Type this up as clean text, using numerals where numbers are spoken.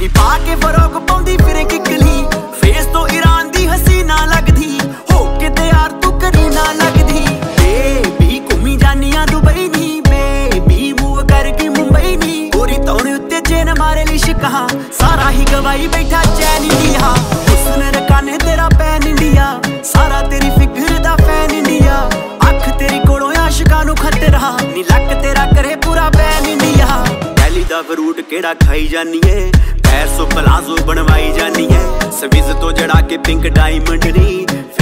नी पाके फरोग पाउंदी फिरे किकली फेस तो ईरान दी हसीना लगदी होके ते यार तू करीना लगदी बेबी घूमी जानिया दुबई नी बेबी मूव करके मुंबई नी गोरी तौने उत्ते चेन मारे ली शिकहा सारा ही गवाई बैठा चैन इंडिया हुस्न रकाने तेरा पैन इंडिया सारा तेरी फिगर दा फैन इंडिया अख तेरी कोलों आशिकां नू खतरा नी लक तेरा करे पूरा बैन इंडिया दिल्ली दा फ्रूट केड़ा खाई जानी है पैसो पलाजो बनवाई जानी है स्विज तो जड़ा के पिंक डायमंड नी